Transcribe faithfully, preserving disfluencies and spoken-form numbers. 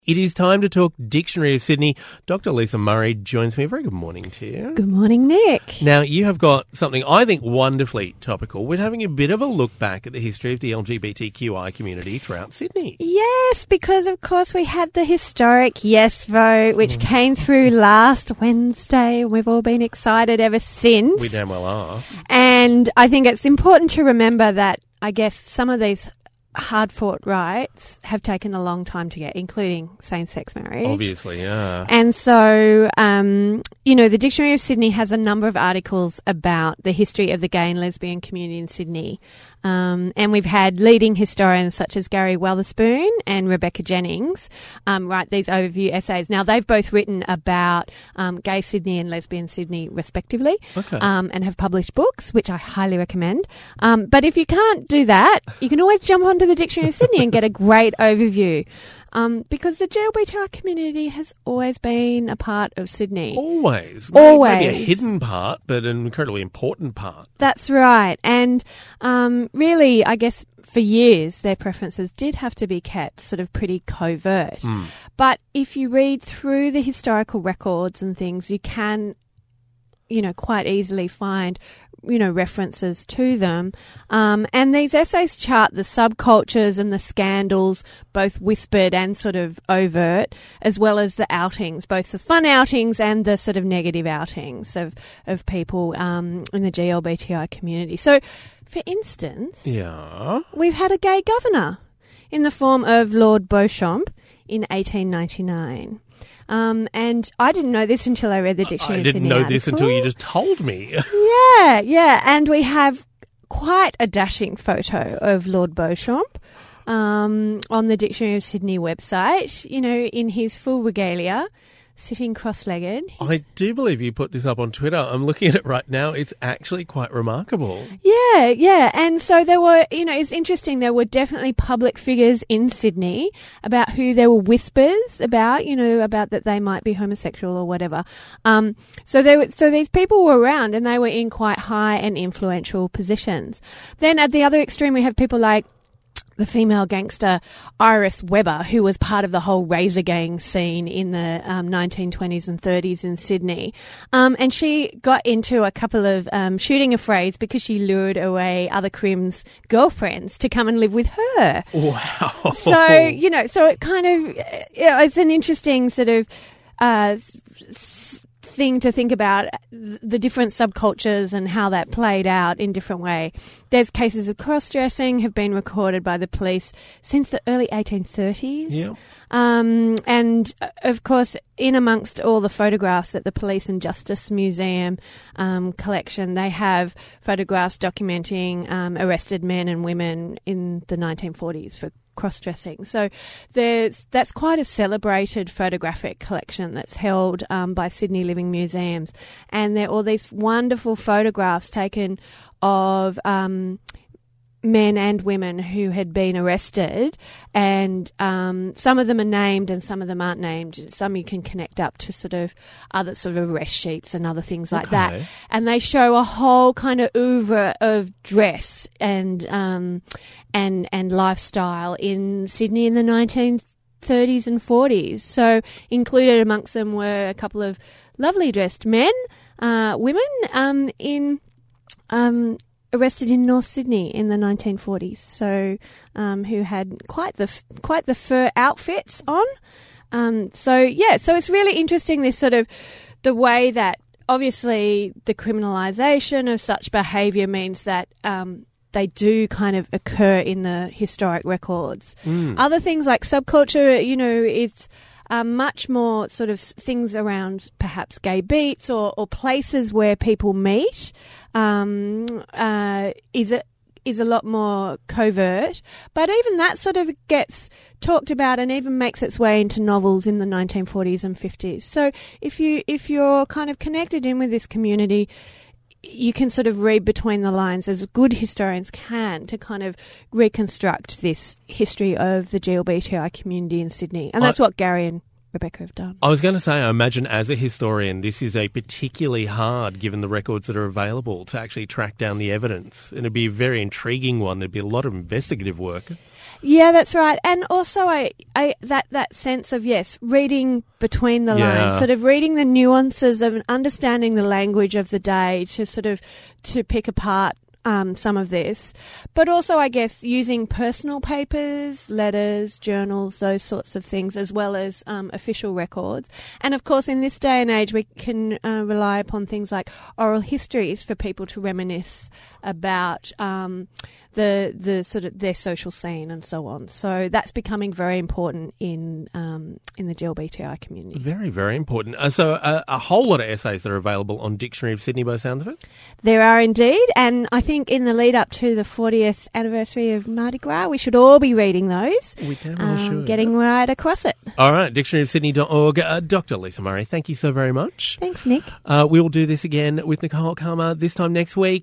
It is time to talk Dictionary of Sydney. Doctor Lisa Murray joins me. Very good morning to you. Good morning, Nick. Now, you have got something I think wonderfully topical. We're having a bit of a look back at the history of the L G B T Q I community throughout Sydney. Yes, because of course we had the historic yes vote, which mm. came through last Wednesday. We've all been excited ever since. We damn well are. And I think it's important to remember that, I guess, some of these hard-fought rights have taken a long time to get, including same-sex marriage. Obviously, yeah. And so, um, you know, the Dictionary of Sydney has a number of articles about the history of the gay and lesbian community in Sydney. Um, and we've had leading historians such as Gary Weatherspoon and Rebecca Jennings um, write these overview essays. Now, they've both written about um, gay Sydney and lesbian Sydney, respectively, okay. um, and have published books, which I highly recommend. Um, but if you can't do that, you can always jump onto the Dictionary of Sydney and get a great overview. Um, because the G L B T I community has always been a part of Sydney. Always. Always. Maybe a hidden part, but an incredibly important part. That's right. And um, really, I guess for years, their preferences did have to be kept sort of pretty covert. Mm. But if you read through the historical records and things, you can, you know, quite easily find you know, references to them. Um, and these essays chart the subcultures and the scandals, both whispered and sort of overt, as well as the outings, both the fun outings and the sort of negative outings of, of people um, in the G L B T I community. So, for instance, yeah, we've had a gay governor in the form of Lord Beauchamp in eighteen ninety-nine. Um, and I didn't know this until I read the Dictionary I didn't of Sydney know article. this until you just told me. Yeah, yeah. And we have quite a dashing photo of Lord Beauchamp um, on the Dictionary of Sydney website, you know, in his full regalia, sitting cross-legged. I do believe you put this up on Twitter. I'm looking at it right now. It's actually quite remarkable. Yeah, yeah. And so there were, you know, it's interesting. There were definitely public figures in Sydney about who there were whispers about, you know, about that they might be homosexual or whatever. Um, so there were, so these people were around and they were in quite high and influential positions. Then at the other extreme, we have people like the female gangster Iris Webber, who was part of the whole Razor Gang scene in the um, nineteen twenties and thirties in Sydney. Um, and she got into a couple of um, shooting affrays because she lured away other crims' girlfriends to come and live with her. Wow. So, you know, so it kind of, you know, it's an interesting sort of uh, thing to think about, the different subcultures and how that played out in different way. There's cases of cross-dressing have been recorded by the police since the early eighteen thirties. Yeah. Um, and, of course, in amongst all the photographs at the Police and Justice Museum um, collection, they have photographs documenting um, arrested men and women in the nineteen forties for cross-dressing. So there's that's quite a celebrated photographic collection that's held um, by Sydney Living Museums. And there are all these wonderful photographs taken of um, men and women who had been arrested, and um, some of them are named and some of them aren't named. Some you can connect up to sort of other sort of arrest sheets and other things like okay. that. And they show a whole kind of oeuvre of dress and um, and and lifestyle in Sydney in the nineteen thirties and forties. So included amongst them were a couple of lovely dressed men, uh, women um, in um, arrested in North Sydney in the nineteen forties, so um, who had quite the quite the fur outfits on. Um, so yeah, so it's really interesting, this sort of the way that obviously the criminalisation of such behaviour means that um, they do kind of occur in the historic records. Mm. Other things like subculture, you know, it's Um, much more sort of things around perhaps gay beats or, or places where people meet um, uh, is a, is a lot more covert. But even that sort of gets talked about and even makes its way into novels in the nineteen forties and fifties. So if you if you're kind of connected in with this community, you can sort of read between the lines, as good historians can, to kind of reconstruct this history of the G L B T I community in Sydney. And that's I, what Gary and Rebecca have done. I was going to say, I imagine as a historian, this is a particularly hard, given the records that are available, to actually track down the evidence. And it'd be a very intriguing one. There'd be a lot of investigative work. Yeah, that's right. And also I, I that, that sense of, yes, reading between the Yeah. lines, sort of reading the nuances of understanding the language of the day to sort of to pick apart um, some of this. But also, I guess, using personal papers, letters, journals, those sorts of things, as well as um, official records. And, of course, in this day and age, we can uh, rely upon things like oral histories for people to reminisce about um, the the sort of their social scene and so on. So that's becoming very important in um, in the G L B T I community. Very, very important. Uh, so uh, a whole lot of essays that are available on Dictionary of Sydney by the sounds of it? There are indeed, and I think in the lead up to the fortieth anniversary of Mardi Gras, we should all be reading those. We damn well um, should. Getting right across it. All right, dictionary of sydney dot org. Uh, Doctor Lisa Murray, thank you so very much. Thanks, Nick. Uh, we'll do this again with Nicole Kalmar this time next week.